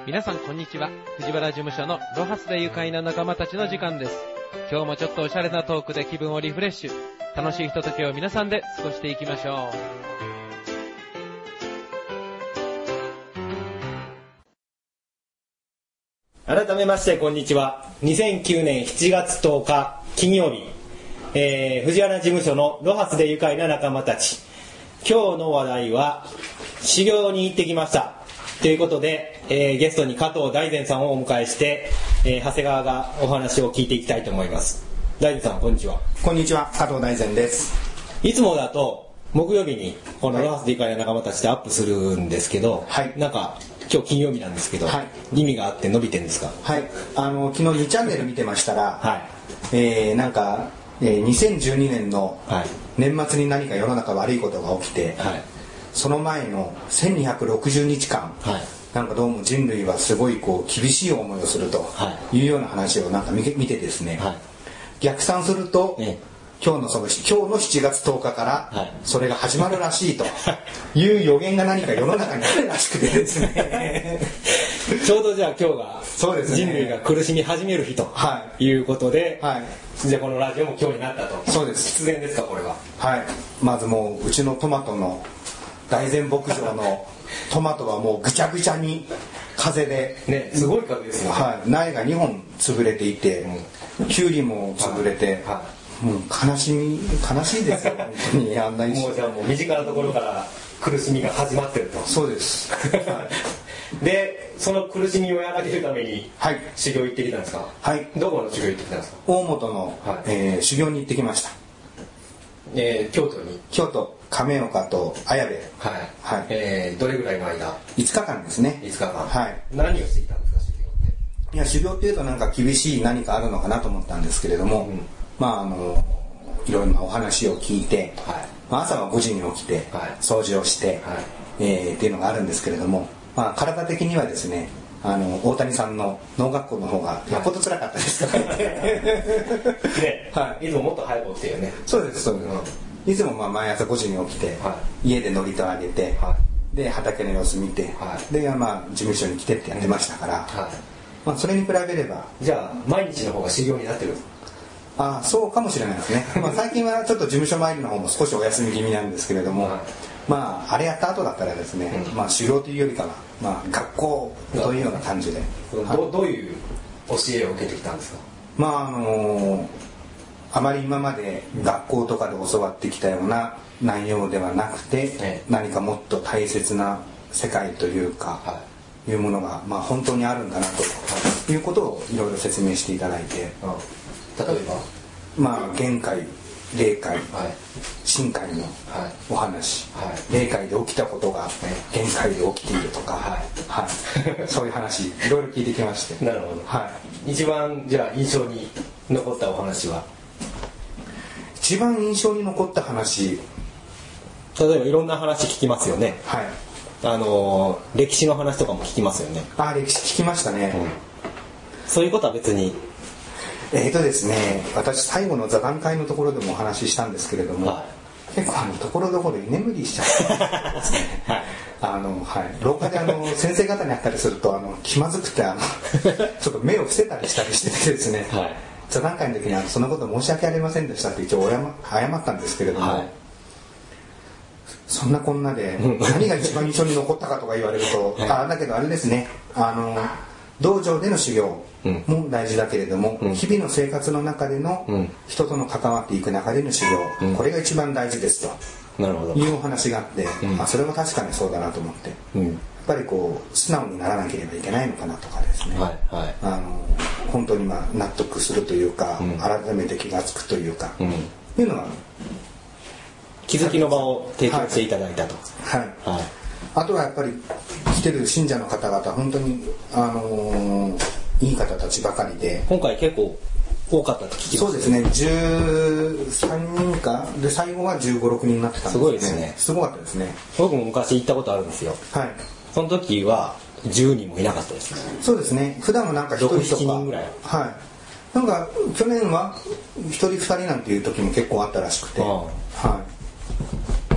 皆さんこんにちは。藤原事務所のロハスで愉快な仲間たちの時間です。今日もちょっとおしゃれなトークで気分をリフレッシュ、楽しいひとときを皆さんで過ごしていきましょう。改めましてこんにちは。2009年7月10日金曜日、藤原事務所のロハスで愉快な仲間たち。今日の話題は修行に行ってきましたということで、ゲストに加藤大善さんをお迎えして、長谷川がお話を聞いていきたいと思います。大善さんこんにちは。 こんにちは、加藤大善です。 いつもだと木曜日にこのロハスで愉快な仲間たちでアップするんですけど、はい、なんか今日金曜日なんですけど、はい、意味があって伸びてるんですか？ はい、昨日2チャンネル見てましたら、はい、なんか、2012年の年末に何か世の中悪いことが起きて、はい、その前の1260日間、はい、なんかどうも人類はすごいこう厳しい思いをするというような話をなんか見てですね、はい、逆算すると、今日の7月10日からそれが始まるらしいという予言が何か世の中にあるらしくてですねちょうどじゃあ今日が人類が苦しみ始める日ということで、はい、じゃあこのラジオも今日になったと。 そうです。 必然ですかこれは？ はい、まずもううちのトマトの大善牧場のトマトはもうぐちゃぐちゃに風でね、すごい風ですよ、 はい、苗が2本潰れていて、キュウリも潰れて、はい、もう悲しいですよ本当に。あんなにもうじゃあもう身近なところから苦しみが始まってると。 そうです、 はい、でその苦しみを和らげるために、はい、修行行ってきたんですか？ はい。 どこの修行行ってきたんですか？ 大本の、はい、修行に行ってきました。京都亀岡と綾部、 はいはい、どれぐらいの間 ？5日間ですね。 5日間、 はい、 何をしていたんですか修行って？ いや修行っていうとなんか厳しい何かあるのかなと思ったんですけれども、まあいろんなお話を聞いて、はい、朝は5時に起きて、はい、掃除をして、はい、っていうのがあるんですけれども、まあ、体的にはですね大谷さんの農学校の方がやっぽど辛かったですからね、はい、いつももっと早く起きてよね。 そうですそうです、いつもまあ毎朝5時に起きて、はい、家で祝詞をあげて、はい、で畑の様子見て、はい、でまあ事務所に来てってやってましたから、はい、まあ、それに比べればじゃあ毎日の方が修行になってる？ ああそうかもしれないですねまあ最近はちょっと事務所参りの方も少しお休み気味なんですけれども、はい、まああれやった後だったらですね、まあ修行というよりかは、まあ、学校というような感じで、 どういう教えを受けてきたんですか？ まああまり今まで学校とかで教わってきたような内容ではなくて、何かもっと大切な世界というか、はい、いうものが、まあ、本当にあるんだなということをいろいろ説明していただいて、例えば、 まあ、限界霊界、はい、深海のお話、はい、霊界で起きたことが限界で起きているとか、はいはい、そういう話いろいろ聞いてきまして。 なるほど、はい、一番じゃあ印象に残ったお話は？ 一番印象に残った話、 例えばいろんな話聞きますよね。 はい、 歴史の話とかも聞きますよね。 歴史聞きましたね、 そういうことは別にですね、私最後の座談会のところでもお話ししたんですけれども、はい、結構ところどころ居眠りしちゃってですねはい、廊下で先生方に会ったりすると気まずくてちょっと目を伏せたりしたりしててですね、はい、座談会の時にそんなこと申し訳ありませんでしたって一応謝ったんですけれども、はい、そんなこんなで何が一番印象に残ったかとか言われると、はい、だけどあれですね、道場での修行も大事だけれども、日々の生活の中での人との関わっていく中での修行、これが一番大事ですというお話があって、それも確かにそうだなと思って、やっぱりこう素直にならなければいけないのかなとかですね、はいはい、本当に納得するというか、改めて気が付くというか、いうのは気づきの場を提供していただいたと。 はい、はいはい、あとはやっぱり来てる信者の方々本当にいい方たちばかりで、 今回結構多かったと聞きます。 そうですね、13人かで最後は15、6人になってたんですね。 すごいですね。 すごかったですね。 僕も昔行ったことあるんですよ。はい。その時は10人もいなかったですね。 そうですね。普段はなんか1人とか 6、7人ぐらい。 はい。なんか去年は1人2人なんていう時も結構あったらしくて、はい。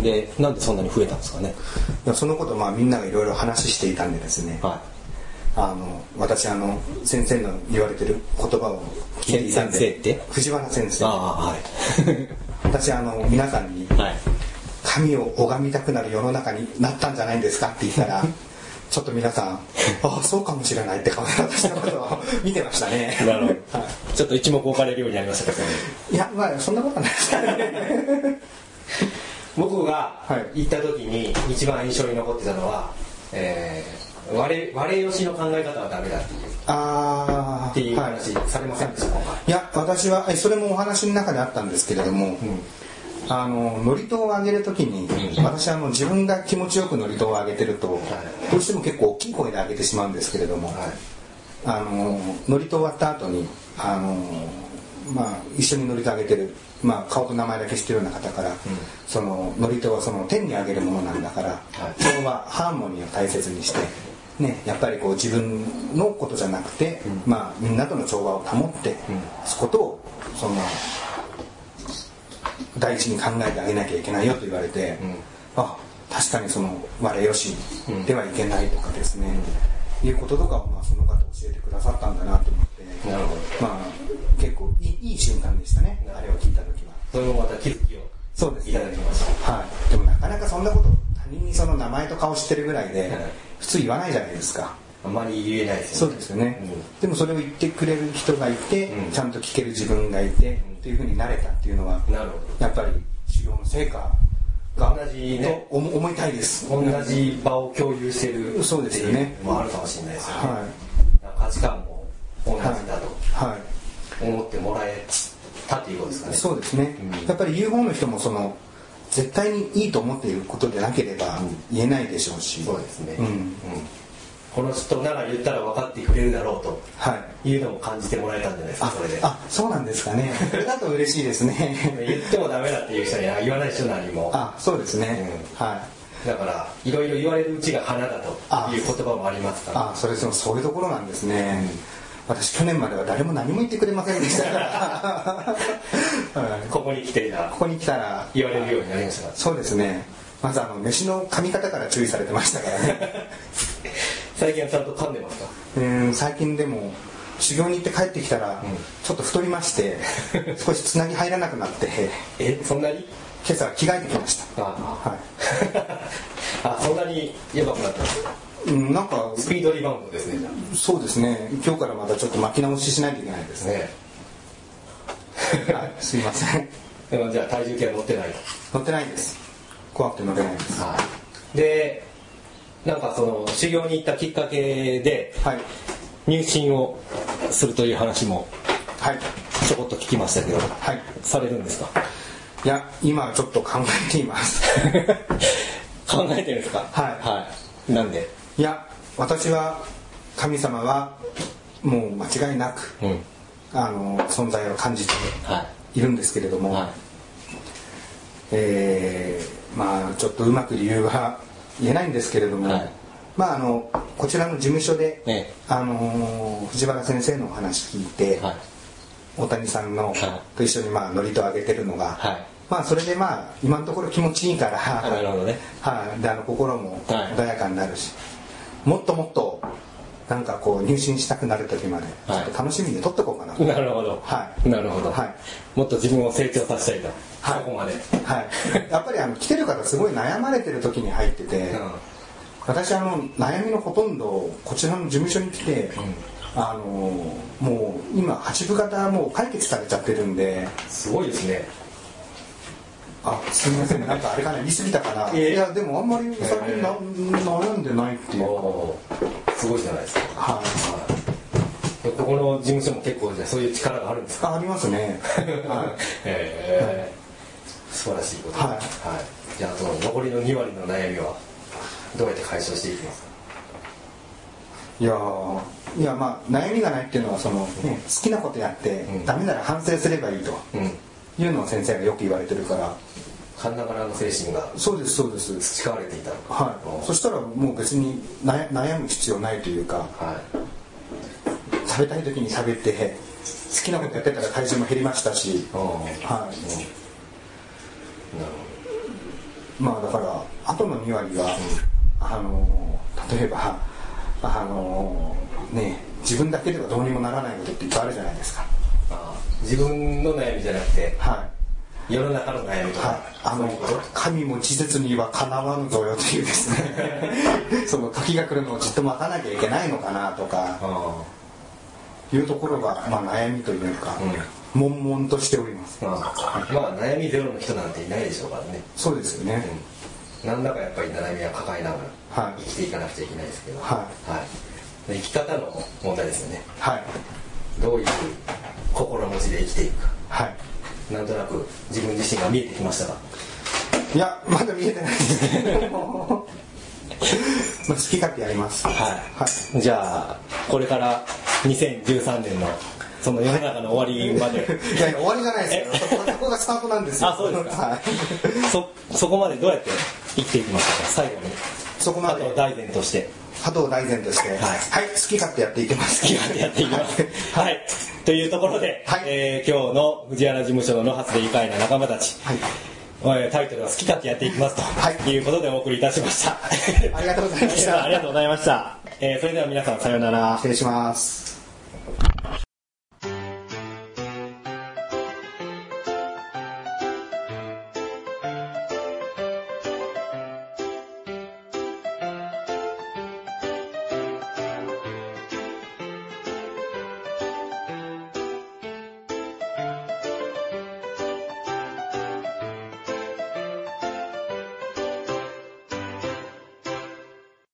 でなんでそんなに増えたんですかね？ いやそのことみんながいろいろ話していたんでですね、は私先生の言われてる言葉を聞いていたんで。 先生って藤原先生。 はい私皆さんに、 はい、 神を拝みたくなる世の中になったんじゃないんですかって言ったらちょっと皆さんああそうかもしれないって顔で私のことを見てましたね。 なるほど、はい、ちょっと一目置かれるようになりましたけど、 いやまあそんなことないですね僕が行った時に一番印象に残ってたのは、我よしの考え方はダメだっていう話されませんでしたか？ いや私はそれもお話の中であったんですけれども、祝詞を上げるときに、私自分が気持ちよく祝詞を上げてると、どうしても結構大きい声で上げてしまうんですけれども、祝詞終わった後に一緒に祝詞を上げてる、顔と名前だけ知ってるような方から、その祝詞はその天に上げるものなんだから、調和ハーモニーを大切にしてね、やっぱりこう自分のことじゃなくて、みんなとの調和を保って、そことをその第一に考えてあげなきゃいけないよと言われて、確かにその我よしではいけないとかですね、いうこととかをその方教えてくださったんだなと思って、 なるほど、 結構いい瞬間でしたね、あれを聞いた時は。 それもまた気づきをそうです、 いただきました。 はい、でもなかなかそんなこと他人にその名前と顔知ってるぐらいで普通言わないじゃないですか。 あまり言えないですよね。そうですよね、でもそれを言ってくれる人がいて、ちゃんと聞ける自分がいて、っていうふうになれたっていうのは、やっぱり修行の成果が同じねと思いたいです。 同じ場を共有してる。 そうですよね。 もあるかもしれないですよね。 はい、 価値観も同じだと思ってもらえたっていうことですかね。 そうですね。やっぱり言う方の人もその絶対にいいと思っていることでなければ言えないでしょうし。 そうですね。この人なら言ったら分かってくれるだろうというのも感じてもらえたんじゃないですか、それで。 そうなんですかね。それだと嬉しいですね。 言ってもダメだっていう人には言わない人何も。 そうですね。 だからいろいろ言われるうちが花だという言葉もありますから。 そういうところなんですね。私去年までは誰も何も言ってくれませんでしたからここに来たら言われるようになりましたから。 そうですね。まず飯の噛み方から注意されてましたからね。 最近はちゃんと噛んでますか？ 最近でも修行に行って帰ってきたらちょっと太りまして少しつなぎ入らなくなってそんなに？ 今朝着替えてきました。 そんなにやばくなったんですか？ なんかスピードリバウンドですね。 そうですね。今日からまたちょっと巻き直ししないといけないですね。すいません。 でもじゃあ体重計は乗ってない？ 乗ってないです。怖くて乗れないです。 でなんかその修行に行ったきっかけで入信をするという話もちょこっと聞きましたけど、されるんですか？ いや今ちょっと考えています。 考えてるんですか？なんで？ いや私は神様はもう間違いなく、存在を感じているんですけれども、ちょっとうまく理由は言えないんですけれども、こちらの事務所で、藤原先生のお話聞いて、大谷さんの、と一緒に祝詞をあげてるのが、それで今のところ気持ちいいから、 なるほどね。 で心も穏やかになるし、もっともっとなんかこう入信したくなる時までちょっと楽しみに撮っとこうかなと。 なるほど。なるほど。もっと自分を成長させたいと。そこまで。 やっぱり来てる方すごい悩まれてる時に入ってて、私悩みのほとんどこちらの事務所に来て、もう今8分方もう解決されちゃってるんで。 すごいですね。 すみません、なんかあれかな、言い過ぎたかな。いやでもあんまり最近悩んでないっていうか。 すごいじゃないですか。ここの事務所も結構そういう力があるんですか？ ありますね。 素晴らしいこと。じゃあ残りの2割の悩みはどうやって解消していきますか？ いや悩みがないっていうのは好きなことやってダメなら反省すればいいというのを先生がよく言われてるから。 神田からの精神がそうです培われていた。 そしたらもう別に悩む必要ないというか、食べたい時に食べて好きなことやってたら体重も減りましたし、だからあとの2割は例えば自分だけではどうにもならないことっていっぱいあるじゃないですか。 自分の悩みじゃなくて、 はい、 世の中の悩みとか、 神も事実にはかなわぬぞよというですねその時が来るのをじっと待たなきゃいけないのかなとかいうところが、悩みというか、悶々としております。 悩みゼロの人なんていないでしょうからね。 そうですよね、 何らかやっぱり悩みは抱えながら生きていかなくちゃいけないですけど、生き方の問題ですよね。どういう心持ちで生きていくか、なんとなく自分自身が見えてきましたか？ いや、まだ見えてないですね好き勝手やります。 じゃあこれから2013年のその世の中の終わりまでいや終わりじゃないですよ。そこがスタートなんですよ。 そうですか。そこまでどうやって生きていきますか？最後にそこまで鳩を大前として好き勝手やっていきます。 好き勝手やっていきますというところで、今日の藤原事務所のロハスで愉快な仲間たち、タイトルは好き勝手やっていきますということでお送りいたしましたありがとうございました。 ありがとうございました。それでは皆さんさようなら。 失礼します。